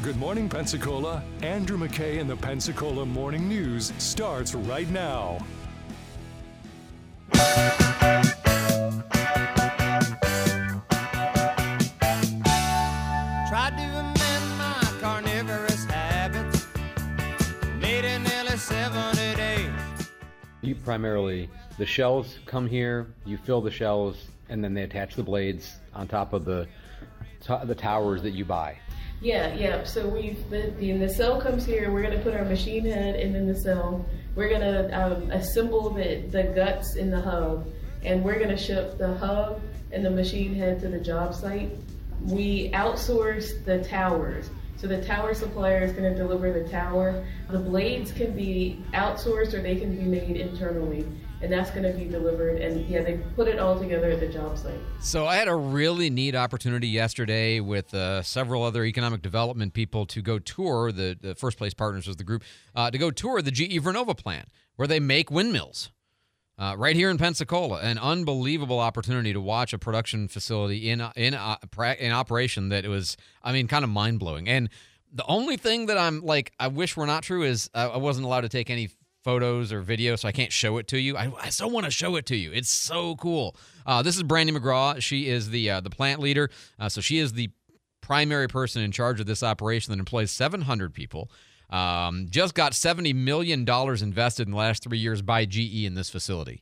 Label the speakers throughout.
Speaker 1: Good morning, Pensacola. Andrew McKay and the Pensacola Morning News starts right now.
Speaker 2: Tried to amend my carnivorous habits. Made it nearly 70 days.
Speaker 3: You primarily, the shells come here, you fill the shells, and then they attach the blades on top of the towers that you buy.
Speaker 4: Yeah. So the nacelle comes here. We're gonna put our machine head in the nacelle. We're gonna assemble the guts in the hub, and we're gonna ship the hub and the machine head to the job site. We outsource the towers. So the tower supplier is going to deliver the tower. The blades can be outsourced or they can be made internally, and that's going to be delivered. And yeah, they put it all together at the job site.
Speaker 5: So I had a really neat opportunity yesterday with several other economic development people to go tour, the First Place Partners was the group, to go tour the GE Vernova plant where they make windmills. Right here in Pensacola, an unbelievable opportunity to watch a production facility in operation that was, kind of mind-blowing. And the only thing that I'm like, I wish were not true is I wasn't allowed to take any photos or video, so I can't show it to you. I still want to show it to you. It's so cool. This is Brandy McGraw. She is the plant leader. So she is the primary person in charge of this operation that employs 700 people. Just got $70 million invested in the last 3 years by GE in this facility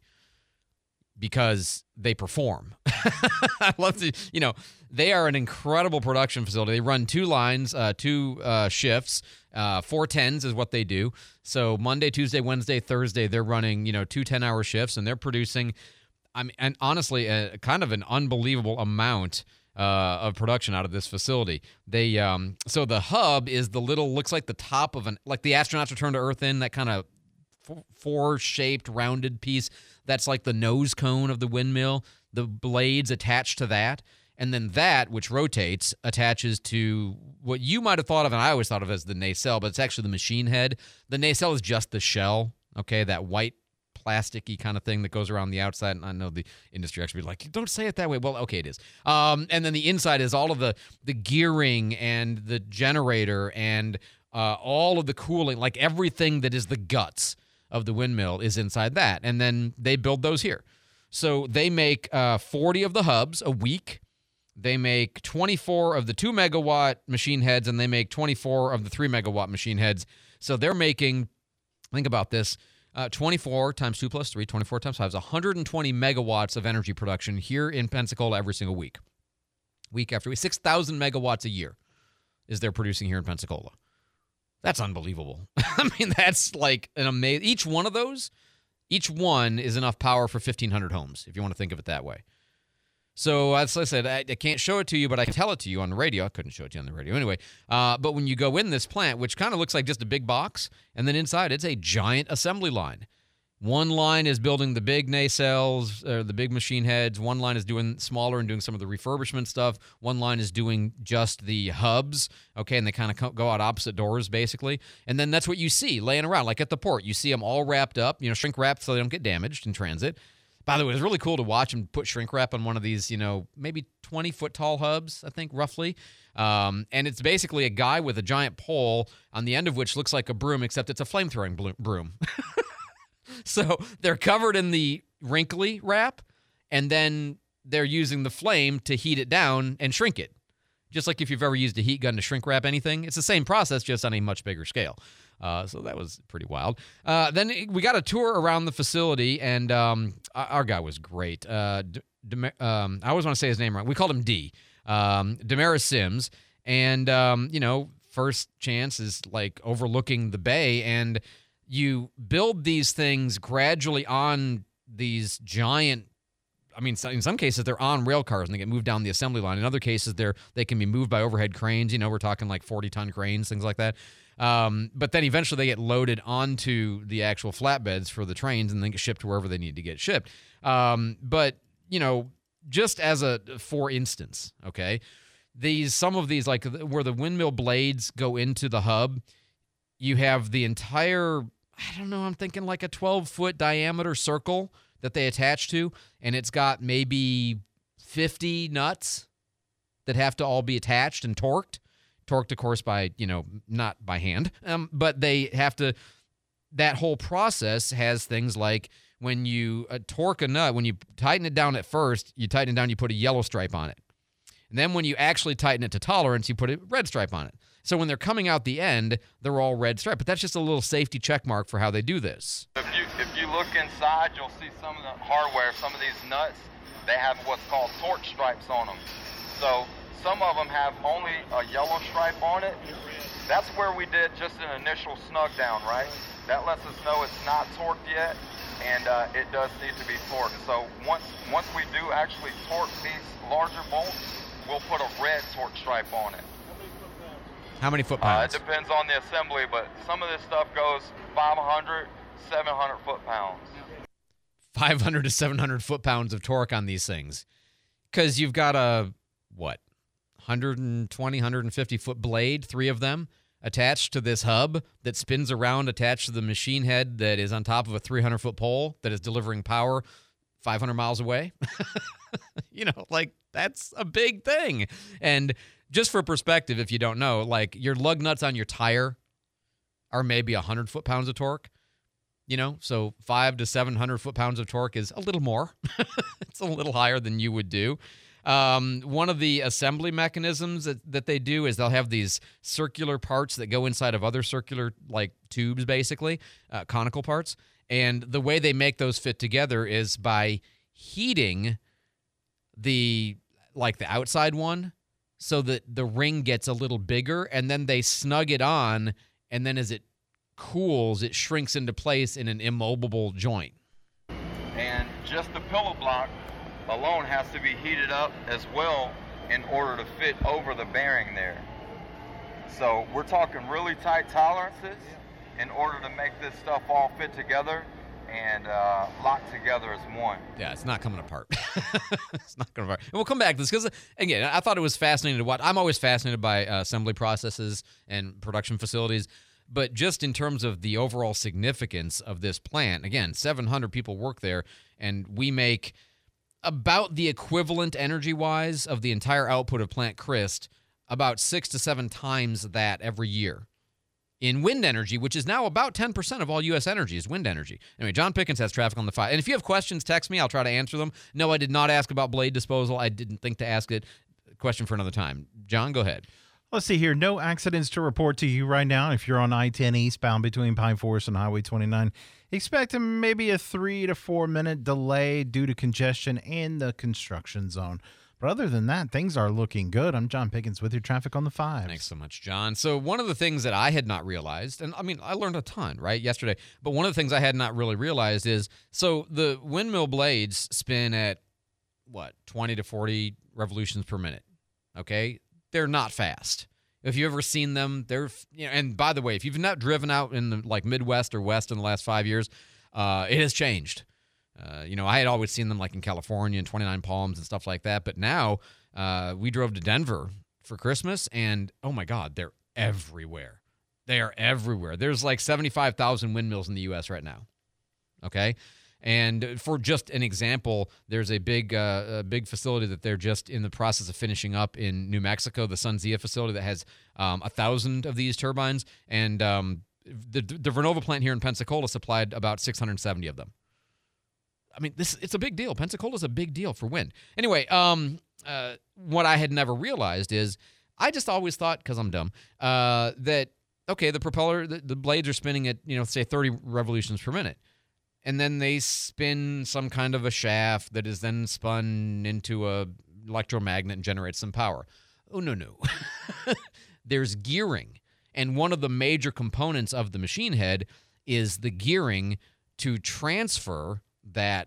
Speaker 5: because they perform. I love to, they are an incredible production facility. They run 2 lines, 2 shifts, 4 tens is what they do. So Monday, Tuesday, Wednesday, Thursday, they're running, 2 10-hour shifts, and they're producing, and honestly, kind of an unbelievable amount of production out of this facility. They so the hub is the little, looks like the top of like the astronauts return to Earth in, that kind of four-shaped rounded piece. That's like the nose cone of the windmill. The blades attached to that, and then that, which rotates, attaches to what you might have thought of, and I always thought of as the nacelle, but it's actually the machine head. The nacelle is just the shell, okay, that white plasticky kind of thing that goes around the outside. And I know the industry actually be like, don't say it that way. Well, okay, it is. And then the inside is all of the gearing and the generator and all of the cooling, like everything that is the guts of the windmill is inside that. And then they build those here. So they make 40 of the hubs a week. They make 24 of the 2 megawatt machine heads, and they make 24 of the 3 megawatt machine heads. So they're making, think about this, 24 times 2 plus 3, 24 times 5 is 120 megawatts of energy production here in Pensacola every single week. Week after week. 6,000 megawatts a year is they're producing here in Pensacola. That's unbelievable. That's like an amazing. Each one of those, each one is enough power for 1,500 homes, if you want to think of it that way. So, as I said, I can't show it to you, but I can tell it to you on the radio. I couldn't show it to you on the radio anyway. But when you go in this plant, which kind of looks like just a big box, and then inside it's a giant assembly line. One line is building the big nacelles, or the big machine heads. One line is doing smaller and doing some of the refurbishment stuff. One line is doing just the hubs, okay, and they kind of go out opposite doors, basically. And then that's what you see laying around, like at the port. You see them all wrapped up, shrink wrapped so they don't get damaged in transit. By the way, it was really cool to watch them put shrink wrap on one of these, maybe 20-foot tall hubs, I think, roughly. And it's basically a guy with a giant pole on the end of which looks like a broom, except it's a flame-throwing broom. So they're covered in the wrinkly wrap, and then they're using the flame to heat it down and shrink it. Just like if you've ever used a heat gun to shrink wrap anything. It's the same process, just on a much bigger scale. So that was pretty wild. Then we got a tour around the facility, and our guy was great. I always want to say his name wrong. We called him D. Damaris Sims. And, first chance is like overlooking the bay, and you build these things gradually on these giant, in some cases they're on rail cars and they get moved down the assembly line. In other cases, they can be moved by overhead cranes. We're talking like 40-ton cranes, things like that. But then eventually they get loaded onto the actual flatbeds for the trains and then get shipped to wherever they need to get shipped. But, just as for instance, okay, some of these, like where the windmill blades go into the hub, you have the entire, I'm thinking like a 12-foot diameter circle that they attach to, and it's got maybe 50 nuts that have to all be attached and torqued torqued, of course, by, not by hand, but they have to, that whole process has things like when you torque a nut, when you tighten it down at first, you tighten it down, you put a yellow stripe on it. And then when you actually tighten it to tolerance, you put a red stripe on it. So when they're coming out the end, they're all red stripe. But that's just a little safety check mark for how they do this.
Speaker 6: If you look inside, you'll see some of the hardware, some of these nuts, they have what's called torque stripes on them. So some of them have only a yellow stripe on it. That's where we did just an initial snug down, right? That lets us know it's not torqued yet, and it does need to be torqued. So once we do actually torque these larger bolts, we'll put a red torque stripe on it.
Speaker 5: How many foot-pounds?
Speaker 6: It depends on the assembly, but some of this stuff goes 500, 700 foot-pounds.
Speaker 5: 500 to 700 foot-pounds of torque on these things. Because you've got a, 120, 150-foot blade, 3 of them, attached to this hub that spins around attached to the machine head that is on top of a 300-foot pole that is delivering power 500 miles away. That's a big thing. And just for perspective, if you don't know, your lug nuts on your tire are maybe 100 foot-pounds of torque. So 500 to 700 foot-pounds of torque is a little more. It's a little higher than you would do. One of the assembly mechanisms that they do is they'll have these circular parts that go inside of other circular, tubes, basically, conical parts. And the way they make those fit together is by heating the outside one so that the ring gets a little bigger, and then they snug it on, and then as it cools, it shrinks into place in an immovable joint.
Speaker 6: And just the pillow block alone has to be heated up as well in order to fit over the bearing there. So we're talking really tight tolerances in order to make this stuff all fit together and lock together as one.
Speaker 5: Yeah, it's not coming apart. It's not going to apart. And we'll come back to this because, again, I thought it was fascinating to watch. I'm always fascinated by assembly processes and production facilities. But just in terms of the overall significance of this plant, again, 700 people work there, and we make about the equivalent energy-wise of the entire output of Plant Crist, about 6 to 7 times that every year. In wind energy, which is now about 10% of all U.S. energy is wind energy. Anyway, John Pickens has traffic on the 5. And if you have questions, text me. I'll try to answer them. No, I did not ask about blade disposal. I didn't think to ask it. Question for another time. John, go ahead.
Speaker 7: Let's see here. No accidents to report to you right now. If you're on I-10 eastbound between Pine Forest and Highway 29, expect maybe a 3 to 4 minute delay due to congestion in the construction zone. But other than that, things are looking good. I'm John Pickens with your traffic on the 5.
Speaker 5: Thanks so much, John. So one of the things that I had not realized, and I learned a ton, right, yesterday, but one of the things I had not really realized is, so the windmill blades spin at, 20 to 40 revolutions per minute, okay? They're not fast. If you've ever seen them, they're, and by the way, if you've not driven out in the Midwest or West in the last 5 years, it has changed. I had always seen them in California and 29 Palms and stuff like that. But now we drove to Denver for Christmas, and oh my God, they're everywhere. They are everywhere. There's 75,000 windmills in the U.S. right now. Okay. And for just an example, there's a big facility that they're just in the process of finishing up in New Mexico, the SunZia facility that has 1,000 of these turbines. And the Vernova plant here in Pensacola supplied about 670 of them. I mean, it's a big deal. Pensacola's a big deal for wind. Anyway, what I had never realized is I just always thought, because I'm dumb, that, okay, the propeller, the blades are spinning at, say 30 revolutions per minute. And then they spin some kind of a shaft that is then spun into a electromagnet and generates some power. Oh, no. There's gearing. And one of the major components of the machine head is the gearing to transfer that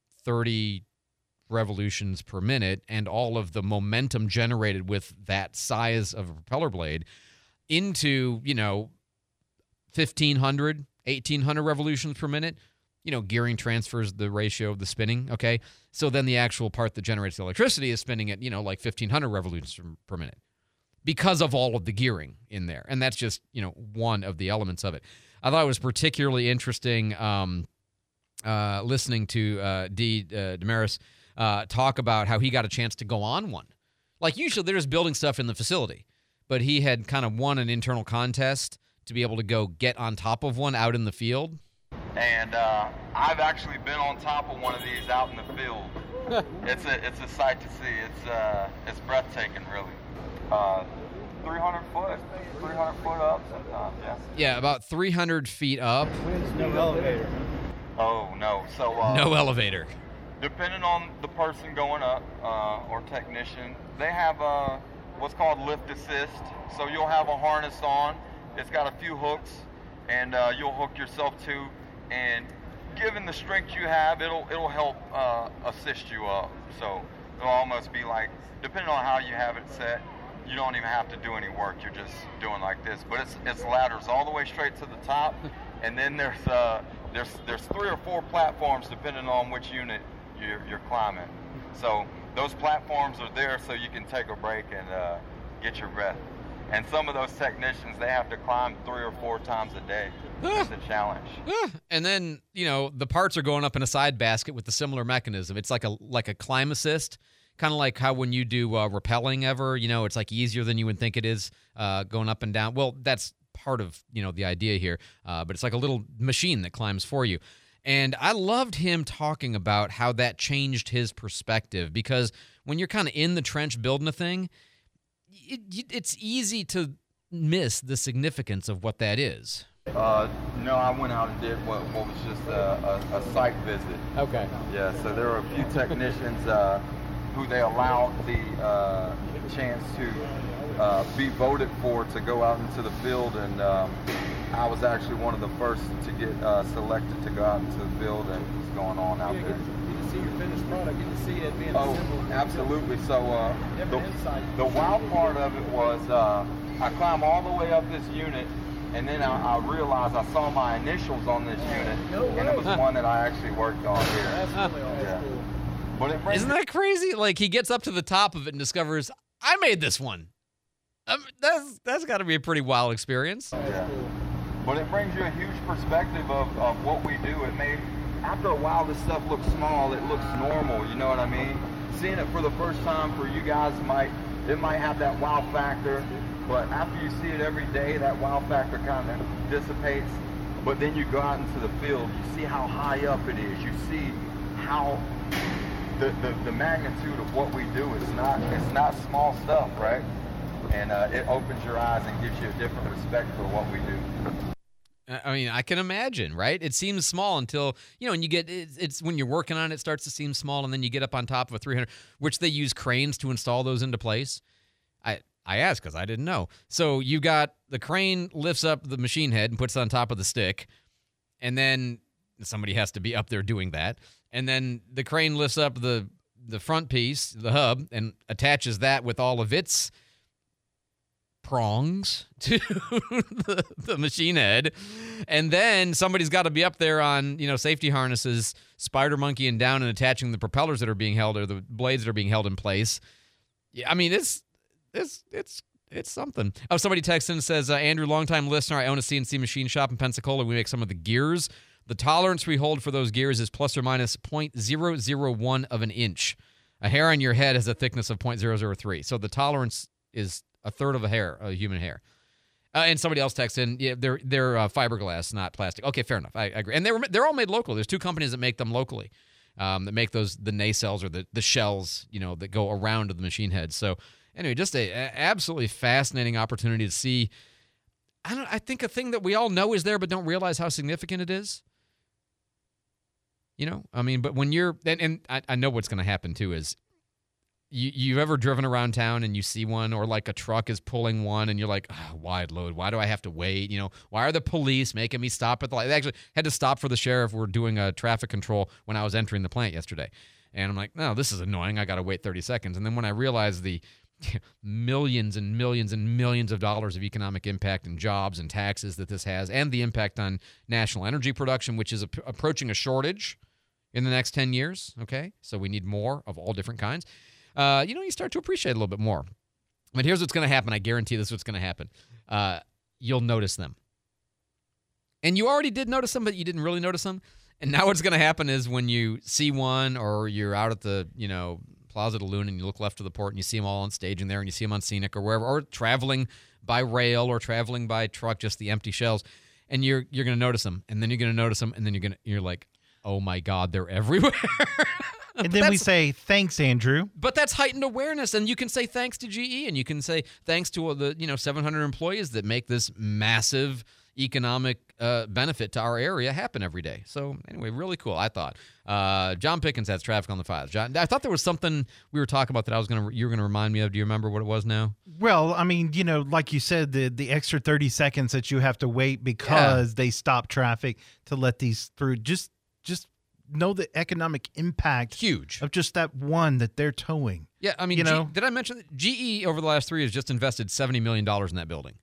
Speaker 5: 30 revolutions per minute and all of the momentum generated with that size of a propeller blade into, 1,500, 1,800 revolutions per minute. Gearing transfers the ratio of the spinning, okay? So then the actual part that generates the electricity is spinning at, 1,500 revolutions per minute because of all of the gearing in there. And that's just, one of the elements of it. I thought it was particularly interesting listening to Dee Demaris talk about how he got a chance to go on one. Usually they're just building stuff in the facility. but he had kind of won an internal contest to be able to go get on top of one out in the field.
Speaker 6: And I've actually been on top of one of these out in the field. It's a sight to see. It's breathtaking, really. 300 foot up sometimes. Yeah.
Speaker 5: Yeah, about 300 feet up.
Speaker 8: No elevator.
Speaker 6: Oh no. So
Speaker 5: No elevator.
Speaker 6: depending on the person going up or technician, they have what's called lift assist. So you'll have a harness on. It's got a few hooks, and you'll hook yourself to. And given the strength you have, it'll help assist you up. So it'll almost be like, depending on how you have it set, you don't even have to do any work. You're just doing like this. But it's ladders all the way straight to the top, and then there's 3 or 4 platforms depending on which unit you're climbing. So those platforms are there so you can take a break and get your breath. And some of those technicians, they have to climb 3 or 4 times a day. It's a challenge.
Speaker 5: And then, the parts are going up in a side basket with a similar mechanism. It's like a climb assist, kind of like how when you do rappelling ever, it's like easier than you would think it is going up and down. Well, that's part of, the idea here. But it's like a little machine that climbs for you. And I loved him talking about how that changed his perspective, because when you're kind of in the trench building a thing, it's easy to miss the significance of what that is.
Speaker 6: No, I went out and did what was just a site visit.
Speaker 3: Okay.
Speaker 6: Yeah, so there were a few technicians who they allowed the chance to be voted for to go out into the field, and I was actually one of the first to get selected to go out into the field, and what's going on out there.
Speaker 8: You can see your finished product. You can see it being assembled.
Speaker 6: Absolutely. So the wild part of it was I climbed all the way up this unit, and then I realized I saw my initials on this unit, and it was one that I actually worked on here.
Speaker 8: That's really
Speaker 6: Yeah. But it brings
Speaker 5: Isn't that crazy? Like, he gets up to the top of it and discovers, I made this one. That's got to be a pretty wild experience.
Speaker 6: Yeah. But it brings you a huge perspective of what we do. After a while, this stuff looks small. It looks normal. You know what I mean? Seeing it for the first time for you guys might have that wow factor. But after you see it every day, that wow factor kind of dissipates. But then you go out into the field, you see how high up it is. You see how the magnitude of what we do. It's not small stuff, right? And it opens your eyes and gives you a different respect for what we do.
Speaker 5: I mean, I can imagine, right? It seems small until, and you get, it's when you're working on it, it starts to seem small, and then you get up on top of a 300, which they use cranes to install those into place. I asked because I didn't know. So you got the crane lifts up the machine head and puts it on top of the stick, and then somebody has to be up there doing that. And then the crane lifts up the front piece, the hub, and attaches that with all of its prongs to the machine head. And then somebody's got to be up there on, safety harnesses, spider monkeying down and attaching the propellers that are being held, or the blades that are being held in place. Yeah, I mean, it's something. Oh, somebody texts in and says, Andrew, longtime listener, I own a CNC machine shop in Pensacola. We make some of the gears. The tolerance we hold for those gears is plus or minus 0.001 of an inch. A hair on your head has a thickness of 0.003. So the tolerance is a third of a human hair. And somebody else texts in, yeah, they're fiberglass, not plastic. Okay, fair enough. I agree. And they're all made locally. There's 2 companies that make them locally, that make the nacelles or the shells, that go around the machine head. So anyway, just a absolutely fascinating opportunity to see. I think a thing that we all know is there, but don't realize how significant it is. But when you're, and I know what's going to happen too is, you've ever driven around town and you see one, or like a truck is pulling one and you're like, wide load, why do I have to wait? Why are the police making me stop at the light? They actually had to stop for the sheriff. We're doing a traffic control when I was entering the plant yesterday. And I'm like, no, this is annoying. I got to wait 30 seconds. And then when I realized the millions and millions and millions of dollars of economic impact and jobs and taxes that this has, and the impact on national energy production, which is approaching a shortage in the next 10 years, okay? So we need more of all different kinds. You start to appreciate it a little bit more. But here's what's going to happen. I guarantee this is what's going to happen. You'll notice them. And you already did notice them, but you didn't really notice them. And now what's going to happen is when you see one, or you're out at the, Plaza de Luna and you look left of the port and you see them all on staging there and you see them on Scenic or wherever, or traveling by rail or traveling by truck, just the empty shells, and you're going to notice them, and then you're going to notice them, and then you're like, oh my God, they're everywhere.
Speaker 7: And then we say, thanks, Andrew.
Speaker 5: But that's heightened awareness, and you can say thanks to GE, and you can say thanks to the 700 employees that make this massive economic benefit to our area happen every day. So anyway, really cool, I thought. John Pickens has traffic on the 5s. John, I thought there was something we were talking about that you were going to remind me of. Do you remember what it was now?
Speaker 7: Well, I mean, like you said, the extra 30 seconds that you have to wait because they stop traffic to let these through. Just know the economic impact
Speaker 5: huge
Speaker 7: of just that one that they're towing.
Speaker 5: Yeah, I mean, did I mention that GE over the last 3 years just invested $70 million in that building?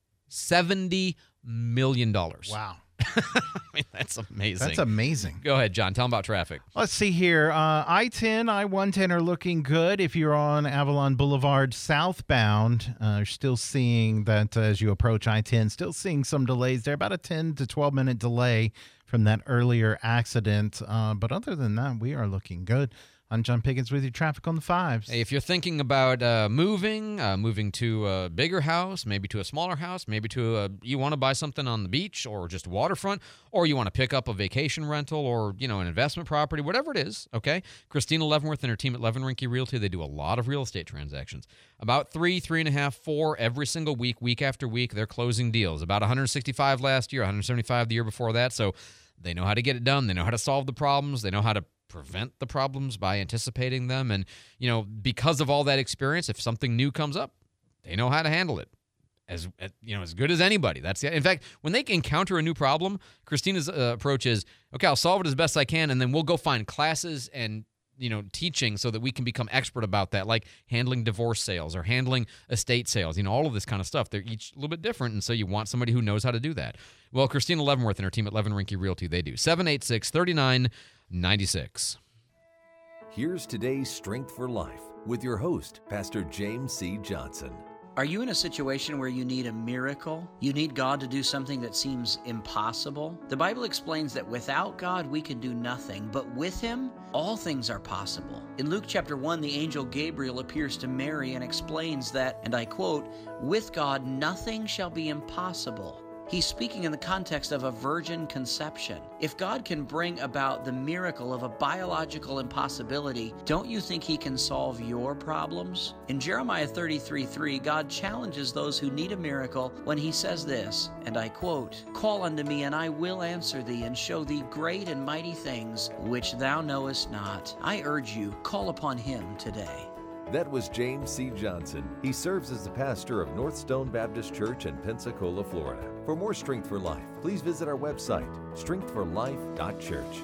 Speaker 5: $70 million.
Speaker 7: Wow.
Speaker 5: I mean, that's amazing.
Speaker 7: That's amazing.
Speaker 5: Go ahead, John. Tell them about traffic.
Speaker 7: Let's see here. I-10, I-110 are looking good. If you're on Avalon Boulevard southbound, you're still seeing that as you approach I-10, still seeing some delays there, about a 10 to 12-minute delay from that earlier accident. But other than that, we are looking good. I'm John Pickens with your traffic on the 5s.
Speaker 5: Hey, if you're thinking about moving to a bigger house, maybe to a smaller house, maybe you want to buy something on the beach or just waterfront, or you want to pick up a vacation rental or, an investment property, whatever it is, okay? Christina Leavenworth and her team at Leavenrinky Realty, they do a lot of real estate transactions. About 3.5, 4 every single week after week, they're closing deals. About 165 last year, 175 the year before that. So they know how to get it done. They know how to solve the problems. They know how to prevent the problems by anticipating them. And, because of all that experience, if something new comes up, they know how to handle it as good as anybody. In fact, when they encounter a new problem, Christina's approach is, okay, I'll solve it as best I can, and then we'll go find classes and teaching so that we can become expert about that, like handling divorce sales or handling estate sales, all of this kind of stuff. They're each a little bit different, and so you want somebody who knows how to do that. Well, Christina Leavenworth and her team at Leavenrinky Realty, they do. 786-3996.
Speaker 9: Here's today's Strength for Life with your host, Pastor James C. Johnson.
Speaker 10: Are you in a situation where you need a miracle? You need God to do something that seems impossible? The Bible explains that without God we can do nothing, but with Him, all things are possible. In Luke chapter 1, the angel Gabriel appears to Mary and explains that, and I quote, "With God nothing shall be impossible." He's speaking in the context of a virgin conception. If God can bring about the miracle of a biological impossibility, don't you think He can solve your problems? In Jeremiah 33:3, God challenges those who need a miracle when He says this, and I quote, "Call unto me, and I will answer thee, and show thee great and mighty things which thou knowest not." I urge you, call upon Him today.
Speaker 9: That was James C. Johnson. He serves as the pastor of North Stone Baptist Church in Pensacola, Florida. For more Strength for Life, please visit our website, strengthforlife.church.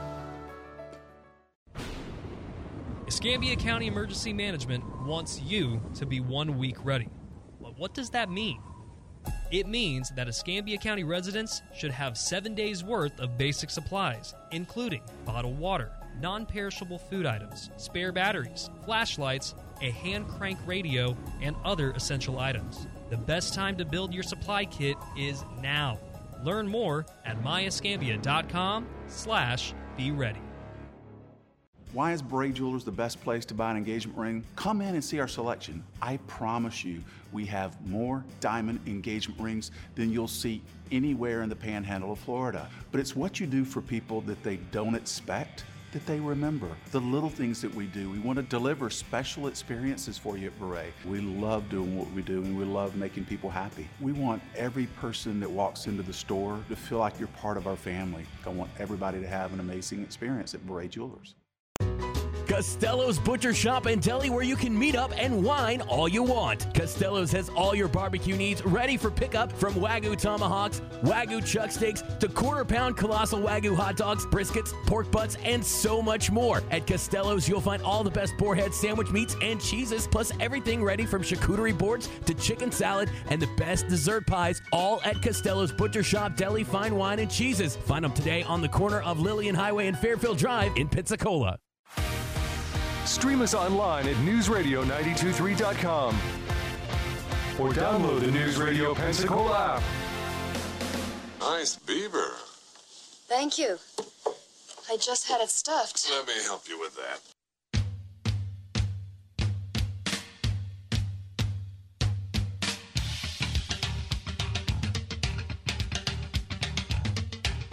Speaker 11: Escambia County Emergency Management wants you to be 1 week ready. But what does that mean? It means that Escambia County residents should have 7 days' worth of basic supplies, including bottled water, non-perishable food items, spare batteries, flashlights, a hand crank radio, and other essential items. The best time to build your supply kit is now. Learn more at myescambia.com/be ready.
Speaker 12: Why is Bray Jewelers the best place to buy an engagement ring? Come in and see our selection. I promise you, we have more diamond engagement rings than you'll see anywhere in the panhandle of Florida. But it's what you do for people that they don't expect that they remember. The little things that we do. We want to deliver special experiences for you at Beret. We love doing what we do, and we love making people happy. We want every person that walks into the store to feel like you're part of our family. I want everybody to have an amazing experience at Beret Jewelers.
Speaker 13: Costello's Butcher Shop and Deli, where you can meet up and whine all you want. Costello's has all your barbecue needs ready for pickup, from Wagyu tomahawks, Wagyu chuck steaks, to quarter-pound colossal Wagyu hot dogs, briskets, pork butts, and so much more. At Costello's, you'll find all the best boarhead sandwich meats and cheeses, plus everything ready from charcuterie boards to chicken salad and the best dessert pies, all at Costello's Butcher Shop, Deli, Fine Wine, and Cheeses. Find them today on the corner of Lillian Highway and Fairfield Drive in Pensacola.
Speaker 1: Stream us online at newsradio923.com or download the News Radio Pensacola app.
Speaker 14: Nice beaver.
Speaker 15: Thank you. I just had it stuffed.
Speaker 14: Let me help you with that.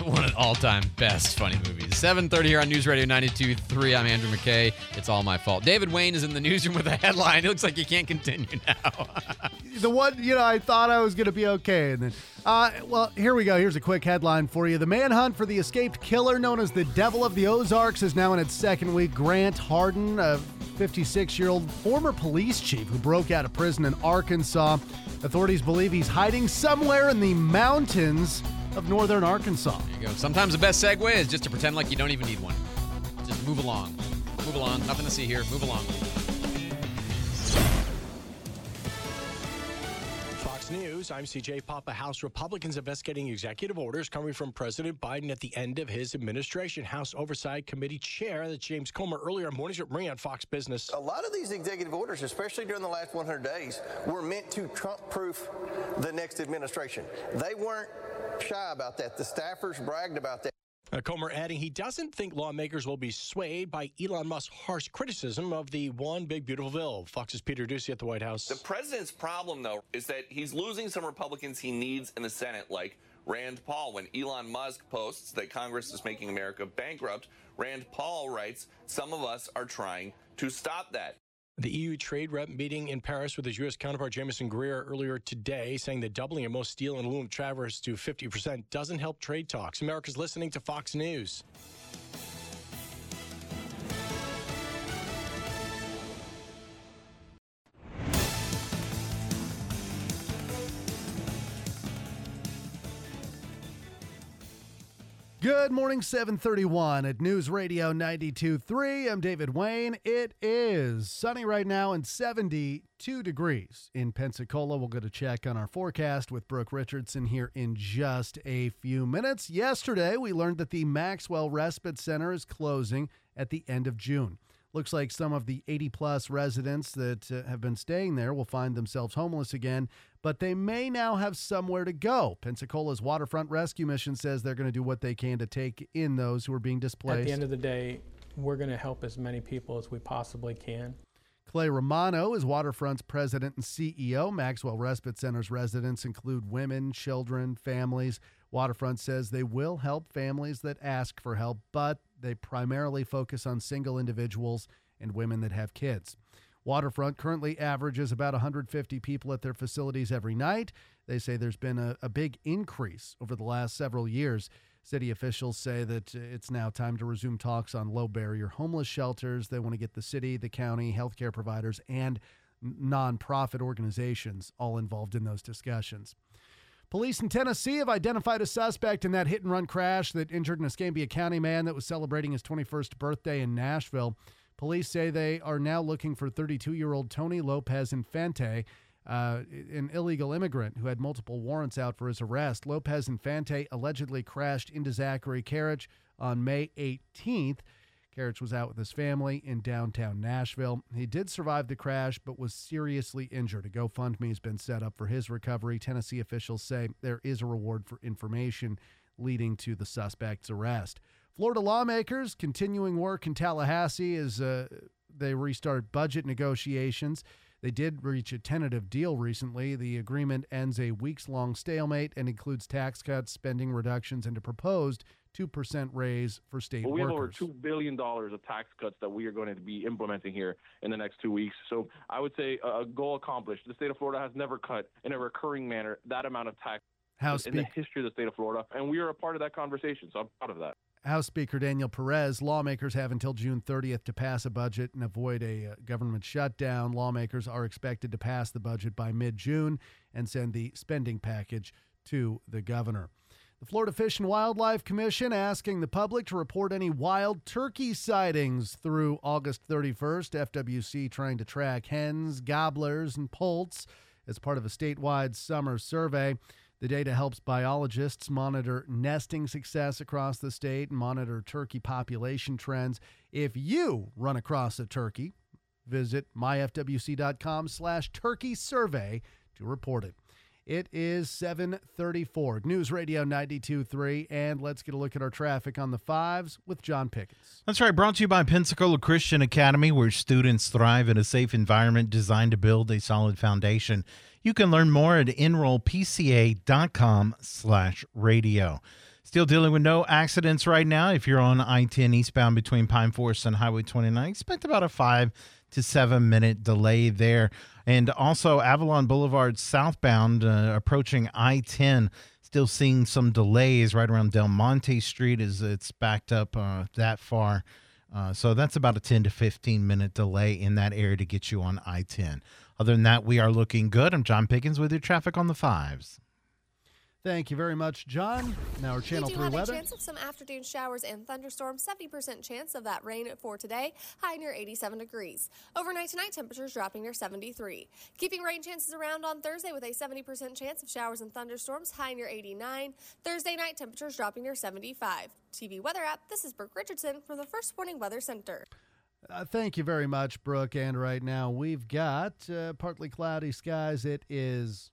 Speaker 5: One of the all-time best funny movies. 7:30 here on News Radio 92.3. I'm Andrew McKay. It's all my fault. David Wayne is in the newsroom with a headline. It looks like you can't continue now.
Speaker 15: The one, I thought I was going to be okay. And then, well, here we go. Here's a quick headline for you. The manhunt for the escaped killer known as the Devil of the Ozarks is now in its second week. Grant Harden, a 56-year-old former police chief who broke out of prison in Arkansas. Authorities believe he's hiding somewhere in the mountains of northern Arkansas.
Speaker 5: There you go. Sometimes the best segue is just to pretend like you don't even need one. Just move along. Move along. Nothing to see here. Move along.
Speaker 16: Fox News, I'm CJ Papa. House Republicans investigating executive orders coming from President Biden at the end of his administration. House Oversight Committee Chair, that's James Comer, earlier on Mornings with Marie on Fox Business.
Speaker 17: A lot of these executive orders, especially during the last 100 days, were meant to Trump-proof the next administration. They weren't shy about that. The staffers bragged about that.
Speaker 16: Comer adding he doesn't think lawmakers will be swayed by Elon Musk's harsh criticism of the One Big Beautiful Bill. Fox's Peter Doocy at the White House.
Speaker 18: The president's problem, though, is that he's losing some Republicans he needs in the Senate, like Rand Paul. When Elon Musk posts that Congress is making America bankrupt, Rand Paul writes, some of us are trying to stop that.
Speaker 16: The EU trade rep meeting in Paris with his U.S. counterpart Jamieson Greer earlier today, saying that doubling of most steel and aluminum tariffs to 50% doesn't help trade talks. America's listening to Fox News.
Speaker 15: Good morning, 7:31 at News Radio 92.3. I'm David Wayne. It is sunny right now and 72 degrees in Pensacola. We'll go to check on our forecast with Brooke Richardson here in just a few minutes. Yesterday, we learned that the Maxwell Respite Center is closing at the end of June. Looks like some of the 80-plus residents that have been staying there will find themselves homeless again, but they may now have somewhere to go. Pensacola's Waterfront Rescue Mission says they're going to do what they can to take in those who are being displaced.
Speaker 19: At the end of the day, we're going to help as many people as we possibly can.
Speaker 15: Clay Romano is Waterfront's president and CEO. Maxwell Respite Center's residents include women, children, families. Waterfront says they will help families that ask for help, but they primarily focus on single individuals and women that have kids. Waterfront currently averages about 150 people at their facilities every night. They say there's been a big increase over the last several years. City officials say that it's now time to resume talks on low-barrier homeless shelters. They want to get the city, the county, healthcare providers, and nonprofit organizations all involved in those discussions. Police in Tennessee have identified a suspect in that hit-and-run crash that injured an Escambia County man that was celebrating his 21st birthday in Nashville. Police say they are now looking for 32-year-old Tony Lopez Infante, an illegal immigrant who had multiple warrants out for his arrest. Lopez Infante allegedly crashed into Zachary Carriage on May 18th. Carriage was out with his family in downtown Nashville. He did survive the crash, but was seriously injured. A GoFundMe has been set up for his recovery. Tennessee officials say there is a reward for information leading to the suspect's arrest. Florida lawmakers continuing work in Tallahassee as they restart budget negotiations. They did reach a tentative deal recently. The agreement ends a weeks-long stalemate and includes tax cuts, spending reductions, and a proposed 2% raise for state
Speaker 20: we have
Speaker 15: workers.
Speaker 20: over $2 billion of tax cuts that we are going to be implementing here in the next 2 weeks. So I would say a goal accomplished. The state of Florida has never cut in a recurring manner that amount of tax in the history of the state of Florida, and we are a part of that conversation, so I'm proud of that.
Speaker 15: House Speaker Daniel Perez, lawmakers have until June 30th to pass a budget and avoid a government shutdown. Lawmakers are expected to pass the budget by mid-June and send the spending package to the governor. The Florida Fish and Wildlife Commission asking the public to report any wild turkey sightings through August 31st. FWC trying to track hens, gobblers, and poults as part of a statewide summer survey. The data helps biologists monitor nesting success across the state and monitor turkey population trends. If you run across a turkey, visit myfwc.com/turkey survey to report it. It is 7:34. News Radio 92.3, and let's get a look at our traffic on the 5s with John Pickens.
Speaker 7: That's right, brought to you by Pensacola Christian Academy, where students thrive in a safe environment designed to build a solid foundation. You can learn more at enrollpca.com/radio. Still dealing with no accidents right now. If you're on I-10 eastbound between Pine Forest and Highway 29, expect about a 5 to 7 minute delay there. And also Avalon Boulevard southbound approaching I-10, still seeing some delays right around Del Monte Street as it's backed up that far. So that's about a 10 to 15 minute delay in that area to get you on I-10. Other than that, we are looking good. I'm John Pickens with your traffic on the 5s.
Speaker 15: Thank you very much, John. Now our Channel 3 weather.
Speaker 21: We do have a chance of some afternoon showers and thunderstorms, 70% chance of that rain for today, high near 87 degrees. Overnight tonight, temperatures dropping near 73. Keeping rain chances around on Thursday with a 70% chance of showers and thunderstorms, high near 89. Thursday night, temperatures dropping near 75. TV Weather App, this is Brooke Richardson from the First Warning Weather Center.
Speaker 15: Thank you very much, Brooke. And right now we've got partly cloudy skies. It is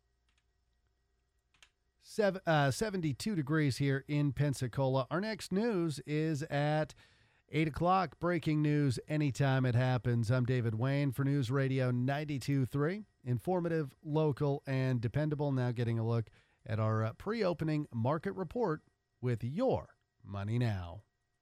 Speaker 15: 72 degrees here in Pensacola. Our next news is at 8 o'clock. Breaking news anytime it happens. I'm David Wayne for News Radio 92.3. Informative, local, and dependable. Now getting a look at our pre-opening market report with your Money Now.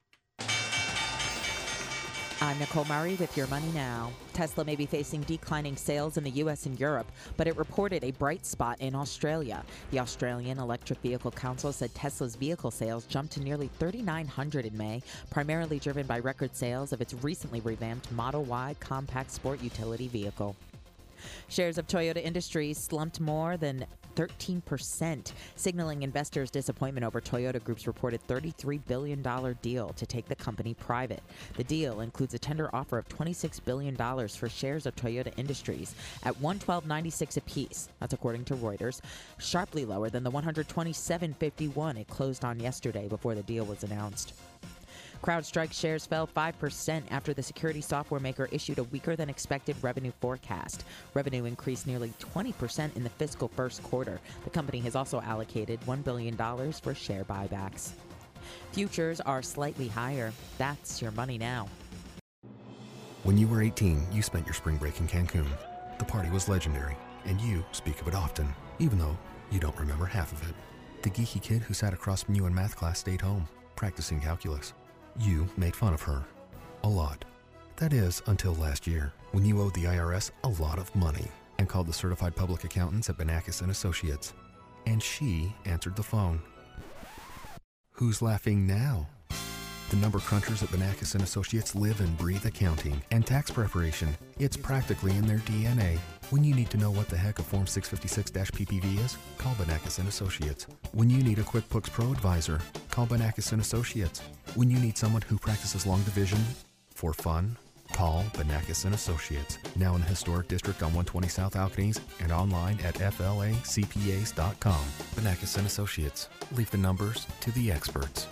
Speaker 22: I'm Nicole Murray with Your Money Now. Tesla may be facing declining sales in the U.S. and Europe, but it reported a bright spot in Australia. The Australian Electric Vehicle Council said Tesla's vehicle sales jumped to nearly 3,900 in May, primarily driven by record sales of its recently revamped Model Y compact sport utility vehicle. Shares of Toyota Industries slumped more than 13%, signaling investors' disappointment over Toyota Group's reported $33 billion deal to take the company private. The deal includes a tender offer of $26 billion for shares of Toyota Industries at $112.96 apiece. That's according to Reuters, sharply lower than the $127.51 it closed on yesterday before the deal was announced. CrowdStrike shares fell 5% after the security software maker issued a weaker-than-expected revenue forecast. Revenue increased nearly 20% in the fiscal first quarter. The company has also allocated $1 billion for share buybacks. Futures are slightly higher. That's Your Money Now.
Speaker 23: When you were 18, you spent your spring break in Cancun. The party was legendary, and you speak of it often, even though you don't remember half of it. The geeky kid who sat across from you in math class stayed home, practicing calculus. You made fun of her. A lot. That is, until last year, when you owed the IRS a lot of money and called the certified public accountants at Banakis & Associates. And she answered the phone. Who's laughing now? The number crunchers at Banakis & Associates live and breathe accounting and tax preparation. It's practically in their DNA. When you need to know what the heck a Form 656-PPV is, call Banakis & Associates. When you need a QuickBooks Pro advisor, call Banakis & Associates. When you need someone who practices long division for fun, call Banakis & Associates. Now in the historic district on 120 South Alcanese and online at flacpas.com. Banakis & Associates. Leave the numbers to the experts.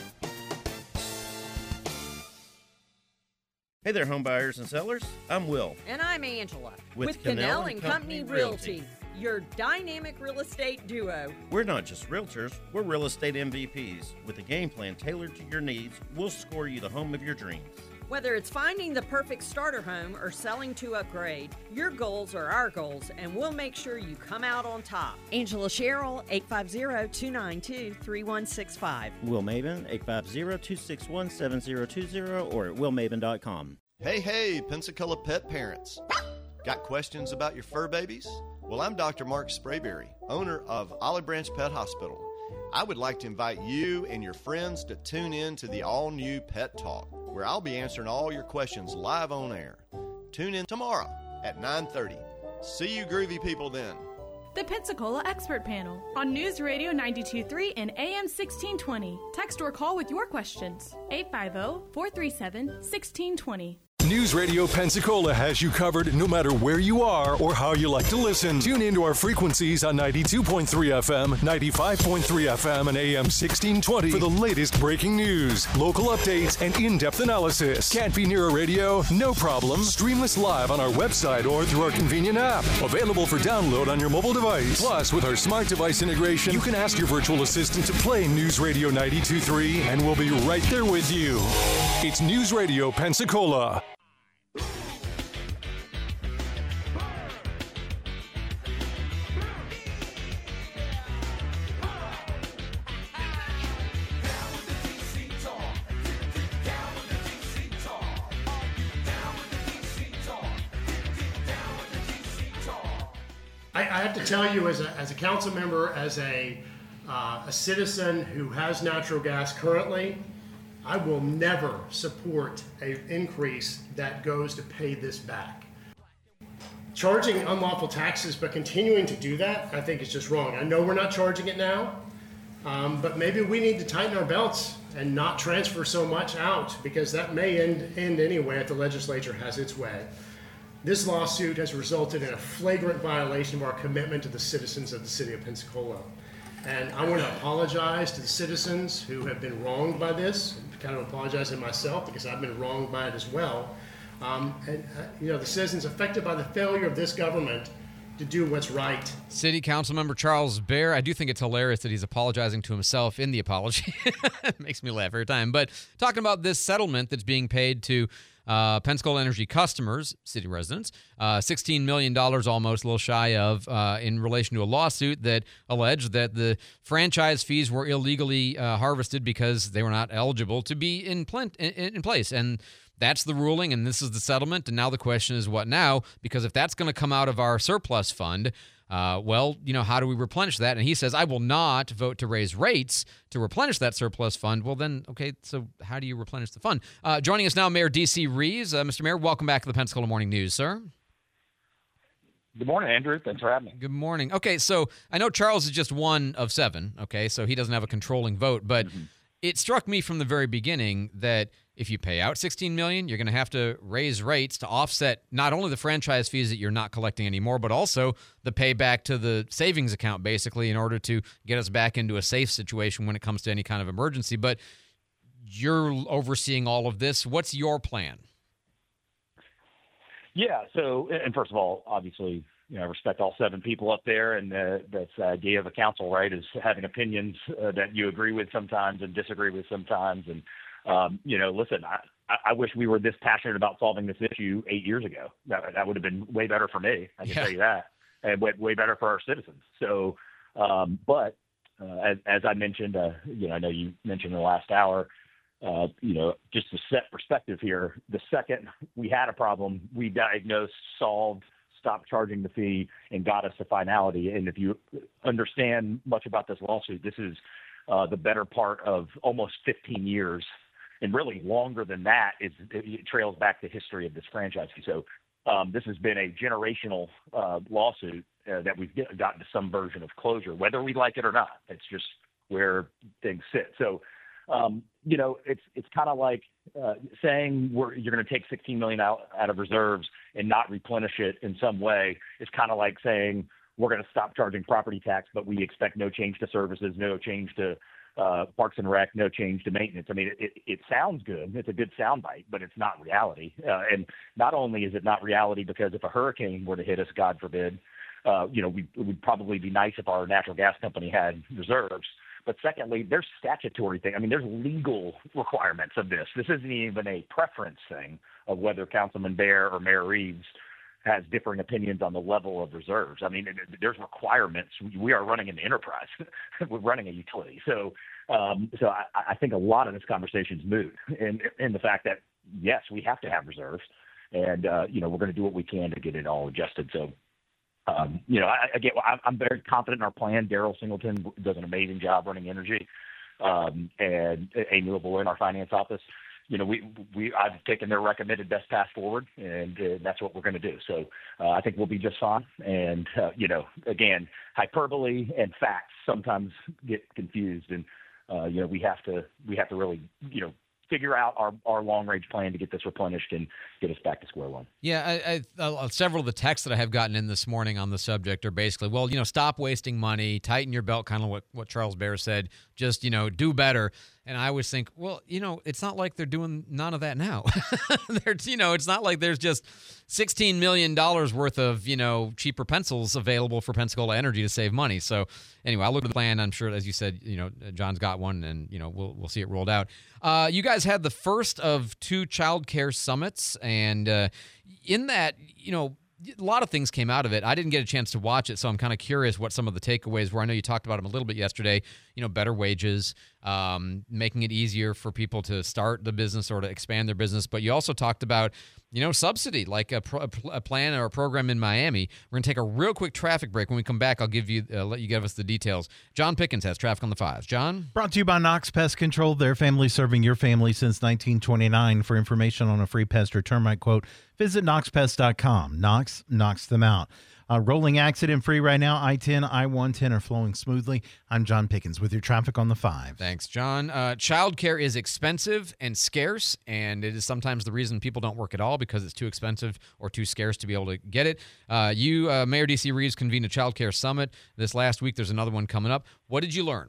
Speaker 24: Hey there, home buyers and sellers. I'm Will.
Speaker 25: And I'm Angela.
Speaker 24: With
Speaker 25: Cannell & Company Realty, your dynamic real estate duo.
Speaker 24: We're not just realtors, we're real estate MVPs. With a game plan tailored to your needs, we'll score you the home of your dreams.
Speaker 25: Whether it's finding the perfect starter home or selling to upgrade, your goals are our goals, and we'll make sure you come out on top. Angela Sherrill, 850-292-3165.
Speaker 24: Will Maven, 850-261-7020 or at willmaven.com.
Speaker 26: Hey, Pensacola pet parents. Got questions about your fur babies? Well, I'm Dr. Mark Sprayberry, owner of Olive Branch Pet Hospital. I would like to invite you and your friends to tune in to the all-new Pet Talk, where I'll be answering all your questions live on air. Tune in tomorrow at 9:30. See you groovy people then.
Speaker 27: The Pensacola Expert Panel on News Radio 92.3 and AM 1620. Text or call with your questions. 850-437-1620.
Speaker 1: News Radio Pensacola has you covered no matter where you are or how you like to listen. Tune into our frequencies on 92.3 FM, 95.3 FM, and AM 1620 for the latest breaking news, local updates, and in-depth analysis. Can't be near a radio? No problem. Stream us live on our website or through our convenient app. Available for download on your mobile device. Plus, with our smart device integration, you can ask your virtual assistant to play News Radio 92.3, and we'll be right there with you. It's News Radio Pensacola.
Speaker 2: I have to tell you, as a council member, as a citizen who has natural gas currently, I will never support an increase that goes to pay this back. Charging unlawful taxes but continuing to do that, I think is just wrong. I know we're not charging it now, but maybe we need to tighten our belts and not transfer so much out, because that may end anyway if the legislature has its way. This lawsuit has resulted in a flagrant violation of our commitment to the citizens of the city of Pensacola. And I want to apologize to the citizens who have been wronged by this. I'm kind of apologizing to myself because I've been wronged by it as well. The citizens affected by the failure of this government to do what's right.
Speaker 5: City Council Member Charles Bair, I do think it's hilarious that he's apologizing to himself in the apology. It makes me laugh every time. But talking about this settlement that's being paid to Pensacola Energy customers, city residents, $16 million almost, a little shy of, in relation to a lawsuit that alleged that the franchise fees were illegally harvested because they were not eligible to be in place. And that's the ruling, and this is the settlement. And now the question is, what now? Because if that's going to come out of our surplus fund, how do we replenish that? And he says, I will not vote to raise rates to replenish that surplus fund. Well, then, okay, so how do you replenish the fund? Joining us now, Mayor D.C. Reeves. Mr. Mayor, welcome back to the Pensacola Morning News, sir.
Speaker 3: Good morning, Andrew. Thanks for having me.
Speaker 5: Good morning. Okay, so I know Charles is just one of seven, okay, so he doesn't have a controlling vote, but it struck me from the very beginning that if you pay out $16 million, you're going to have to raise rates to offset not only the franchise fees that you're not collecting anymore, but also the payback to the savings account, basically, in order to get us back into a safe situation when it comes to any kind of emergency. But you're overseeing all of this. What's your plan?
Speaker 3: Yeah. So, and first of all, obviously, I respect all seven people up there, and that's the idea of a council, right, is having opinions that you agree with sometimes and disagree with sometimes. And listen, I wish we were this passionate about solving this issue 8 years ago. That would have been way better for me. I can tell you that, and way better for our citizens. So, as I mentioned, I know you mentioned in the last hour, just to set perspective here, the second we had a problem, we diagnosed, solved, stopped charging the fee, and got us to finality. And if you understand much about this lawsuit, this is the better part of almost 15 years. And really longer than that, it trails back the history of this franchise. So this has been a generational lawsuit that we've gotten to some version of closure, whether we like it or not. It's just where things sit. So, it's kind of like saying you're going to take $16 million out of reserves and not replenish it in some way. It's kind of like saying we're going to stop charging property tax, but we expect no change to services, no change to Parks and Rec, no change to maintenance. I mean, it sounds good. It's a good soundbite, but it's not reality. And not only is it not reality because if a hurricane were to hit us, God forbid, it would probably be nice if our natural gas company had reserves. But secondly, there's statutory thing. I mean, there's legal requirements of this. This isn't even a preference thing of whether Councilman Bair or Mayor Reeves has differing opinions on the level of reserves. I mean, there's requirements. We are running an enterprise. We're running a utility. So I think a lot of this conversation is moot in the fact that, yes, we have to have reserves. And, we're going to do what we can to get it all adjusted. So, I'm very confident in our plan. Daryl Singleton does an amazing job running energy, and Amy LeVoy in our finance office. I've taken their recommended best path forward, and that's what we're going to do. So I think we'll be just fine. And, again, hyperbole and facts sometimes get confused. And, we have to really, figure out our long-range plan to get this replenished and get us back to square one.
Speaker 5: Yeah, several of the texts that I have gotten in this morning on the subject are basically, well, stop wasting money, tighten your belt, kind of what Charles Bair said, just, do better. And I always think, well, it's not like they're doing none of that now. It's not like there's just $16 million worth of, cheaper pencils available for Pensacola Energy to save money. So anyway, I'll look at the plan. I'm sure, as you said, John's got one, and, we'll see it rolled out. You guys had the first of 2 child care summits, and in that, a lot of things came out of it. I didn't get a chance to watch it, so I'm kind of curious what some of the takeaways were. I know you talked about them a little bit yesterday. better wages, making it easier for people to start the business or to expand their business. But you also talked about, subsidy, like a plan or a program in Miami. We're going to take a real quick traffic break. When we come back, I'll let you give us the details. John Pickens has traffic on the 5s. John?
Speaker 7: Brought to you by Knox Pest Control. Their family serving your family since 1929. For information on a free pest or termite quote, visit knoxpest.com. Knox knocks them out. Rolling accident-free right now. I-10, I-110 are flowing smoothly. I'm John Pickens with your traffic on the 5.
Speaker 5: Thanks, John. Childcare is expensive and scarce, and it is sometimes the reason people don't work at all because it's too expensive or too scarce to be able to get it. Mayor D.C. Reeves convened a childcare summit this last week. There's another one coming up. What did you learn?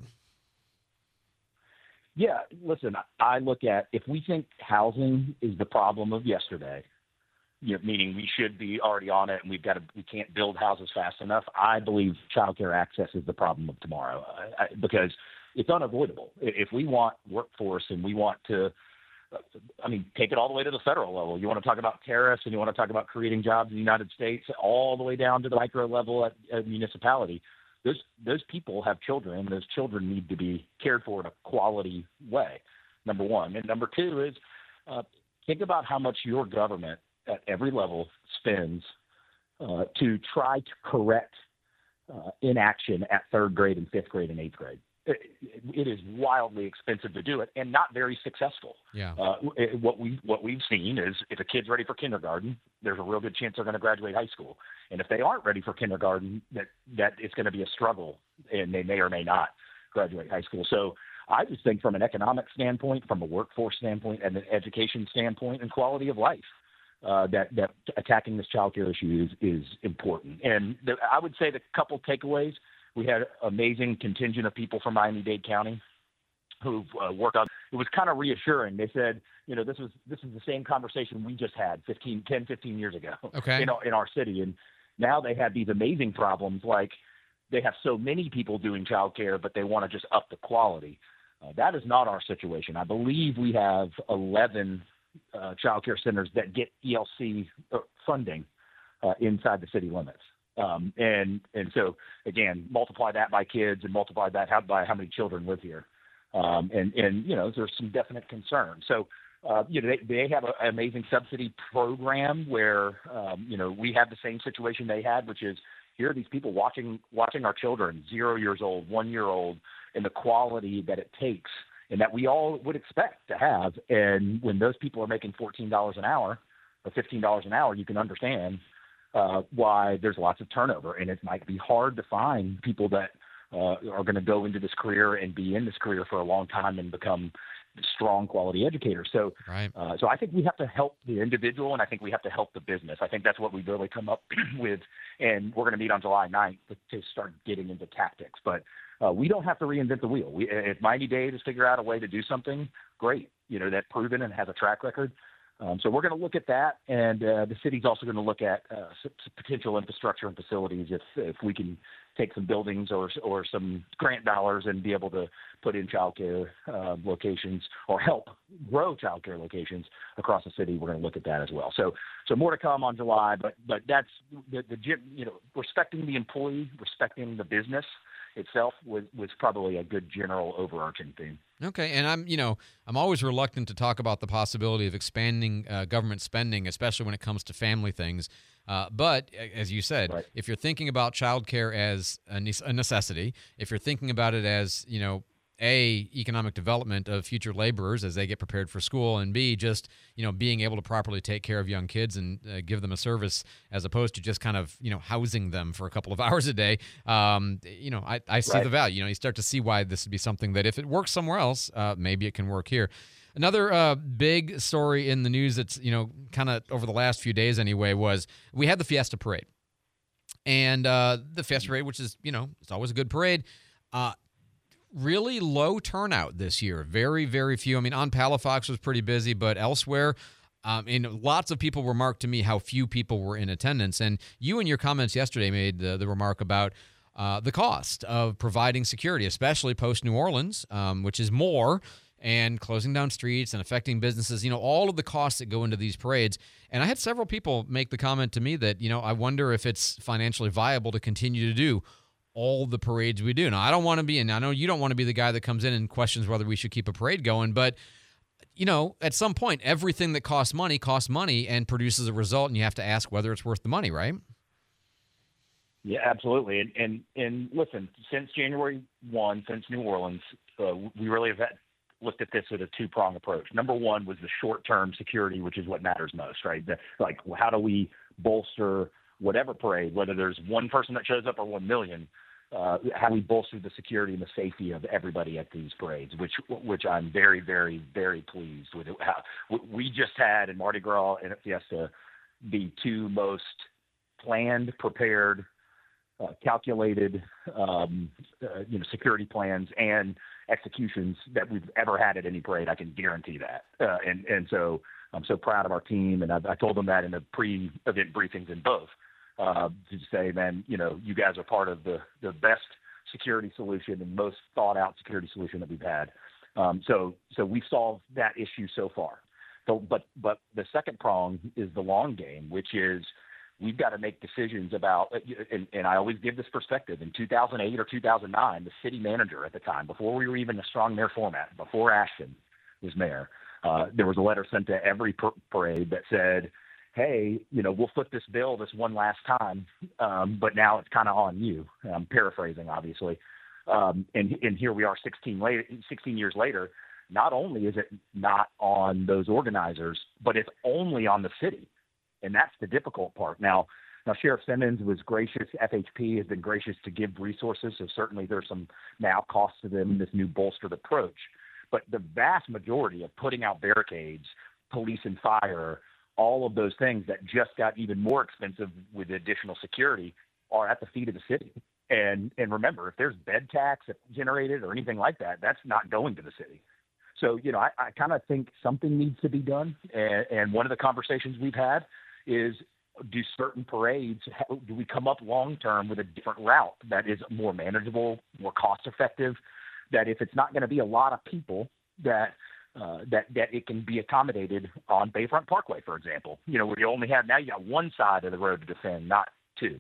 Speaker 3: Yeah, listen, I look at if we think housing is the problem of yesterday, meaning we should be already on it and we can't build houses fast enough. I believe childcare access is the problem of tomorrow because it's unavoidable. If we want workforce and we want to, take it all the way to the federal level. You want to talk about tariffs and you want to talk about creating jobs in the United States, all the way down to the micro level at a municipality. Those people have children. Those children need to be cared for in a quality way, number one. And number two is think about how much your government at every level spends to try to correct inaction at 3rd grade and 5th grade and 8th grade. It is wildly expensive to do it and not very successful.
Speaker 5: Yeah.
Speaker 3: What we've seen is if a kid's ready for kindergarten, there's a real good chance they're going to graduate high school. And if they aren't ready for kindergarten, that it's going to be a struggle and they may or may not graduate high school. So I just think from an economic standpoint, from a workforce standpoint, and an education standpoint and quality of life, that attacking this child care issue is important. And I would say the couple takeaways, we had an amazing contingent of people from Miami-Dade County who've worked on. It was kind of reassuring. They said, this is the same conversation we just had 15 years ago in our city. And now they have these amazing problems like they have so many people doing child care, but they want to just up the quality. That is not our situation. I believe we have 11 child care centers that get ELC funding inside the city limits. And so, again, multiply that by kids and multiply that by how many children live here. And there's some definite concern. So, they have an amazing subsidy program where, we have the same situation they had, which is here are these people watching our children, 0 years old, 1 year old, and the quality that it takes and that we all would expect to have. And when those people are making $14 an hour or $15 an hour, you can understand why there's lots of turnover. And it might be hard to find people that are going to go into this career and be in this career for a long time and become strong quality educators. So, so I think we have to help the individual, and I think we have to help the business. I think that's what we've really come up with, and we're going to meet on July 9th to start getting into tactics. But we don't have to reinvent the wheel. If Miami-Dade has figured out a way to do something, great. That's proven and has a track record. So we're going to look at that, and the city's also going to look at some potential infrastructure and facilities if we can take some buildings or some grant dollars and be able to put in childcare locations or help grow childcare locations across the city. We're going to look at that as well. So more to come on July, but that's the respecting the employee, respecting the business itself was probably a good general overarching theme.
Speaker 5: Okay, and I'm always reluctant to talk about the possibility of expanding government spending, especially when it comes to family things. But as you said, if you're thinking about childcare as a necessity, if you're thinking about it as economic development of future laborers as they get prepared for school, and B, just being able to properly take care of young kids and give them a service as opposed to just kind of housing them for a couple of hours a day. I see the value. You start to see why this would be something that if it works somewhere else, maybe it can work here. Another big story in the news that's kind of over the last few days anyway was we had the Fiesta Parade, and the Fiesta Parade, which is it's always a good parade. Really low turnout this year. Very, very few. On Palafox was pretty busy, but elsewhere, lots of people remarked to me how few people were in attendance. And you in your comments yesterday made the remark about the cost of providing security, especially post-New Orleans, which is more, and closing down streets and affecting businesses, all of the costs that go into these parades. And I had several people make the comment to me that, I wonder if it's financially viable to continue to do all the parades we do. Now, I don't want to be, and I know you don't want to be the guy that comes in and questions whether we should keep a parade going, but at some point, everything that costs money and produces a result, and you have to ask whether it's worth the money, right?
Speaker 3: Yeah, absolutely. And listen, since January 1, since New Orleans, we really have looked at this with a two-pronged approach. Number one was the short-term security, which is what matters most, right? How do we bolster whatever parade, whether there's one person that shows up or 1 million, how do we bolster the security and the safety of everybody at these parades, which I'm very, very, very pleased with. We just had in Mardi Gras and at Fiesta the two most planned, prepared, calculated, security plans and executions that we've ever had at any parade. I can guarantee that. And so I'm so proud of our team. And I told them that in the pre-event briefings in both, to say, man, you guys are part of the best security solution and most thought out security solution that we've had. So we've solved that issue so far. So, but the second prong is the long game, which is, we've got to make decisions about, and I always give this perspective. In 2008 or 2009, the city manager at the time, before we were even a strong mayor format, before Ashton was mayor, there was a letter sent to every parade that said, hey, we'll foot this bill this one last time, but now it's kind of on you. I'm paraphrasing, obviously. And here we are 16 years later. Not only is it not on those organizers, but it's only on the city. And that's the difficult part. Now Sheriff Simmons was gracious. FHP has been gracious to give resources. So certainly there's some now costs to them in this new bolstered approach. But the vast majority of putting out barricades, police and fire, all of those things that just got even more expensive with additional security are at the feet of the city. And remember, if there's bed tax generated or anything like that, that's not going to the city. So, I kind of think something needs to be done. And one of the conversations we've had is, do certain parades, do we come up long-term with a different route that is more manageable, more cost-effective, that if it's not going to be a lot of people, that it can be accommodated on Bayfront Parkway, for example, where you only have, now you got one side of the road to defend, not two.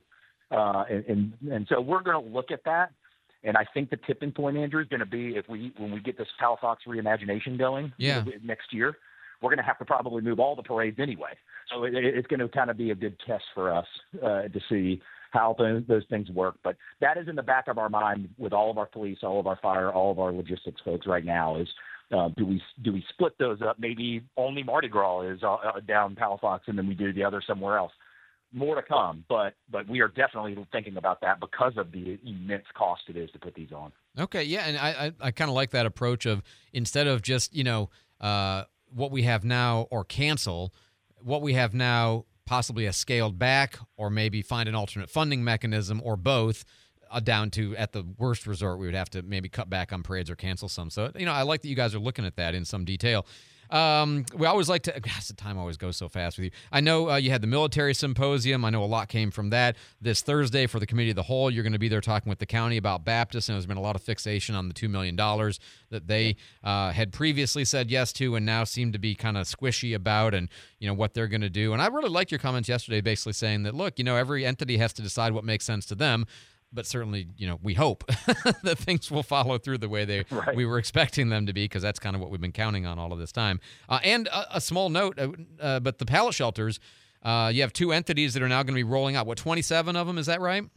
Speaker 3: And so we're going to look at that. And I think the tipping point, Andrew, is going to be when we get this Palafox reimagination going next year, we're going to have to probably move all the parades anyway. So it's going to kind of be a good test for us to see how those things work. But that is in the back of our mind with all of our police, all of our fire, all of our logistics folks right now is, do we split those up? Maybe only Mardi Gras is down Palafox and then we do the other somewhere else. More to come, but we are definitely thinking about that because of the immense cost it is to put these on.
Speaker 5: Okay, yeah, and I kind of like that approach of, instead of just, what we have now or cancel, what we have now possibly a scaled back or maybe find an alternate funding mechanism or both, down to, at the worst resort, we would have to maybe cut back on parades or cancel some. So, I like that you guys are looking at that in some detail. We always like to, gosh, the time always goes so fast with you. I know you had the military symposium. I know a lot came from that. This Thursday for the Committee of the Whole, you're going to be there talking with the county about Baptist, and there's been a lot of fixation on the $2 million that they had previously said yes to and now seem to be kind of squishy about, and what they're going to do. And I really liked your comments yesterday, basically saying that, look, every entity has to decide what makes sense to them. But certainly, we hope that things will follow through the way we were expecting them to be, because that's kind of what we've been counting on all of this time. And a small note, but the pallet shelters, you have two entities that are now going to be rolling out. 27 of them, is that right?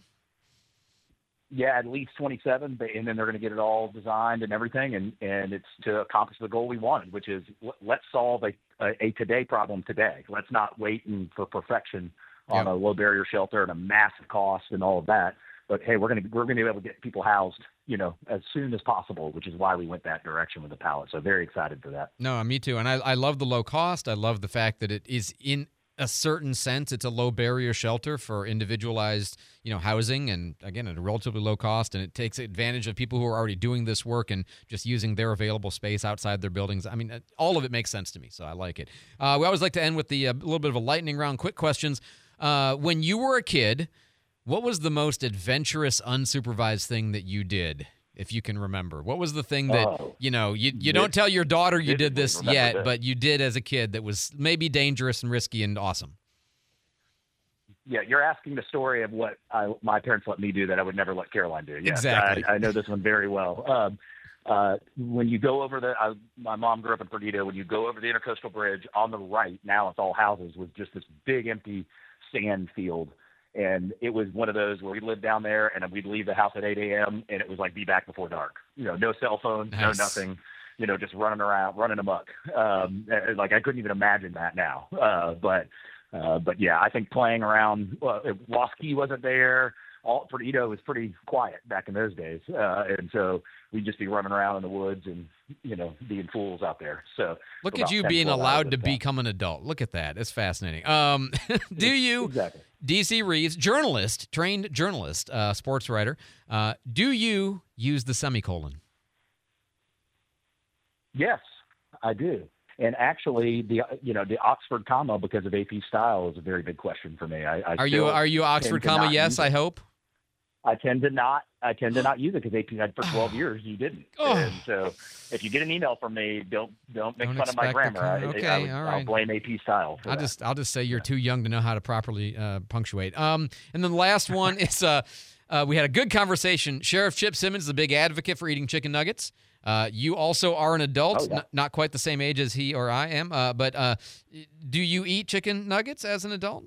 Speaker 3: Yeah, at least 27, and then they're going to get it all designed and everything, and it's to accomplish the goal we wanted, which is let's solve a today problem today. Let's not wait for perfection on a low barrier shelter and a massive cost and all of that. But hey, we're going to be able to get people housed, as soon as possible, which is why we went that direction with the pallet. So very excited for that.
Speaker 5: No, me too. And I love the low cost. I love the fact that it is, in a certain sense, it's a low barrier shelter for individualized, housing, and again, at a relatively low cost. And it takes advantage of people who are already doing this work and just using their available space outside their buildings. I mean, all of it makes sense to me. So I like it. We always like to end with the little bit of a lightning round, quick questions. When you were a kid, what was the most adventurous, unsupervised thing that you did, if you can remember? What was the thing that, you don't tell your daughter you did this yet, but you did as a kid that was maybe dangerous and risky and awesome?
Speaker 3: you're asking the story of what my parents let me do that I would never let Caroline do. Yes,
Speaker 5: exactly.
Speaker 3: I know this one very well. When you go over my mom grew up in Perdido. When you go over the Intercoastal Bridge on the right, now it's all houses, was just this big empty sand field. And it was one of those where we lived down there and we'd leave the house at 8 a.m. and it was like be back before dark. No cell phone,
Speaker 5: Nice.
Speaker 3: no nothing, just running around, running amok. Like I couldn't even imagine that now. But yeah, I think playing around, Wasky wasn't there. Perdido was pretty quiet back in those days. And so we'd just be running around in the woods and, being fools out there. So
Speaker 5: look at you being allowed to become an adult. Look at that. It's fascinating. Do you,
Speaker 3: exactly.
Speaker 5: DC Reeves, trained journalist, sports writer, do you use the semicolon?
Speaker 3: Yes, I do. And actually, the Oxford comma because of AP style is a very big question for me.
Speaker 5: Are you Oxford comma? Yes, I hope.
Speaker 3: I tend to not use it because AP had for 12 years. You didn't.
Speaker 5: Oh.
Speaker 3: And so if you get an email from me, don't make fun of my grammar. I'll blame AP style. For
Speaker 5: I'll just say you're too young to know how to properly punctuate. And then the last one is we had a good conversation. Sheriff Chip Simmons is a big advocate for eating chicken nuggets. You also are an adult, not quite the same age as he or I am. But do you eat chicken nuggets as an adult?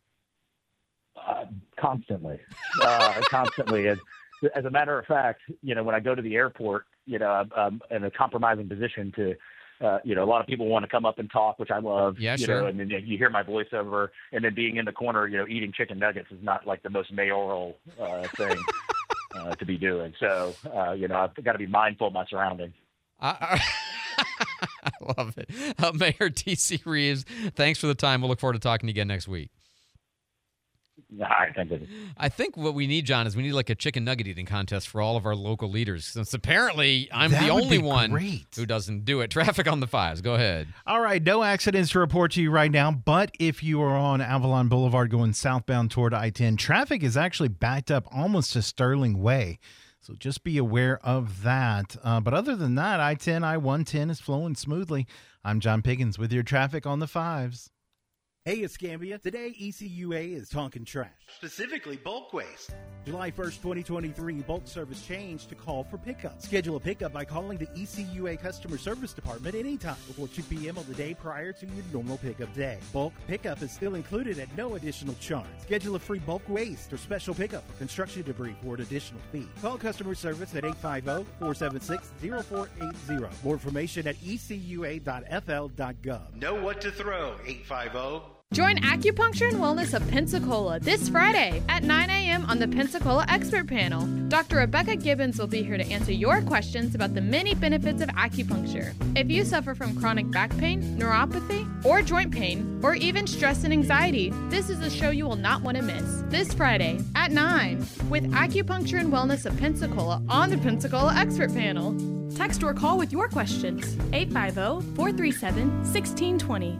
Speaker 3: Constantly. Constantly. As a matter of fact, when I go to the airport, I'm in a compromising position to, a lot of people want to come up and talk, which I love.
Speaker 5: Yeah, sure.
Speaker 3: And then you hear my voiceover, and then being in the corner, eating chicken nuggets is not like the most mayoral thing to be doing. So, I've got to be mindful of my surroundings.
Speaker 5: I love it. Mayor DC Reeves, thanks for the time. We'll look forward to talking to you again next week.
Speaker 3: All right, thank you.
Speaker 5: I think what we need, John, is we need like a chicken nugget eating contest for all of our local leaders, since apparently I'm the only one who doesn't do it. Traffic on the 5s. Go ahead.
Speaker 7: All right, no accidents to report to you right now, but if you are on Avalon Boulevard going southbound toward I-10, traffic is actually backed up almost to Sterling Way. So just be aware of that. But other than that, I-10, I-110 is flowing smoothly. I'm John Pickens with your traffic on the 5s.
Speaker 4: Hey, Escambia. Today, ECUA is talking trash, specifically bulk waste. July 1st, 2023, bulk service changed to call for pickup. Schedule a pickup by calling the ECUA Customer Service Department anytime before 2 p.m. on the day prior to your normal pickup day. Bulk pickup is still included at no additional charge. Schedule a free bulk waste or special pickup for construction debris for an additional fee. Call customer service at 850-476-0480. More information at ecua.fl.gov.
Speaker 6: Know what to throw, 850.
Speaker 27: Join Acupuncture and Wellness of Pensacola this Friday at 9 a.m. on the Pensacola Expert Panel. Dr. Rebecca Gibbons will be here to answer your questions about the many benefits of acupuncture. If you suffer from chronic back pain, neuropathy, or joint pain, or even stress and anxiety, this is a show you will not want to miss. This Friday at 9 with Acupuncture and Wellness of Pensacola on the Pensacola Expert Panel. Text or call with your questions. 850-437-1620.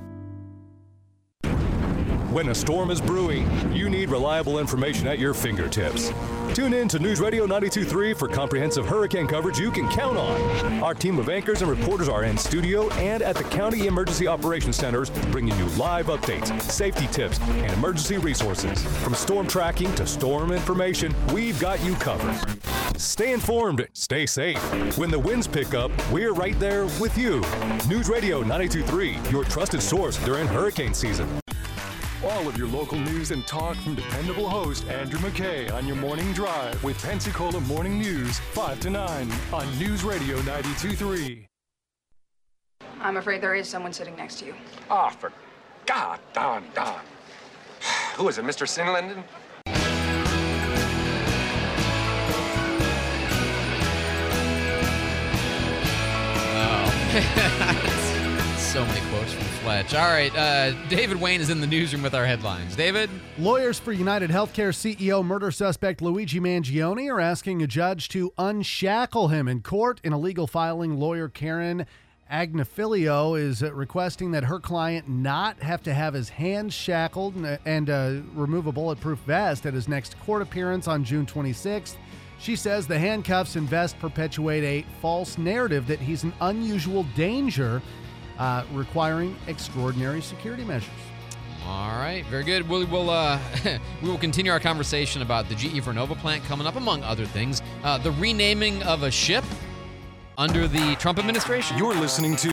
Speaker 1: When a storm is brewing, you need reliable information at your fingertips. Tune in to News Radio 92.3 for comprehensive hurricane coverage you can count on. Our team of anchors and reporters are in studio and at the County Emergency Operations Centers, bringing you live updates, safety tips, and emergency resources. From storm tracking to storm information, we've got you covered. Stay informed, stay safe. When the winds pick up, we're right there with you. News Radio 92.3, your trusted source during hurricane season. All of your local news and talk from dependable host Andrew McKay on your morning drive with Pensacola Morning News, 5 to 9 on News Radio 92.3.
Speaker 8: I'm afraid there is someone sitting next to you.
Speaker 9: Oh, for God, Don. Who is it, Mr. Sinlinden?
Speaker 5: So many quotes from Fletch. All right, David Wayne is in the newsroom with our headlines. David?
Speaker 15: Lawyers for United Healthcare CEO murder suspect Luigi Mangione are asking a judge to unshackle him in court. In a legal filing, lawyer Karen Agnifilio is requesting that her client not have to have his hands shackled and remove a bulletproof vest at his next court appearance on June 26th. She says the handcuffs and vest perpetuate a false narrative that he's an unusual danger, requiring extraordinary security measures.
Speaker 5: All right, very good. We will continue our conversation about the GE Vernova plant coming up, among other things. The renaming of a ship under the Trump administration.
Speaker 1: You're listening to